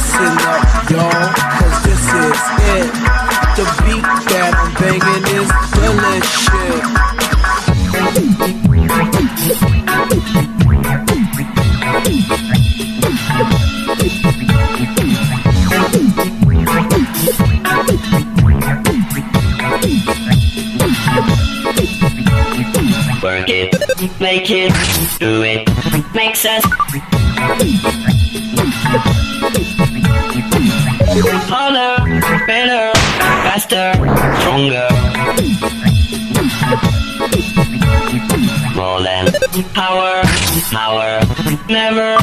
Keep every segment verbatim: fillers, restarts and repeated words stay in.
listen up, y'all, cause this is it. The beat that I'm banging is delicious. Work it, make it, do it, makes us harder, better, faster, stronger. More than power, power, never,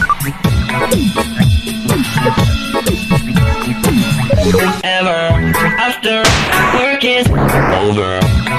ever, after work is over.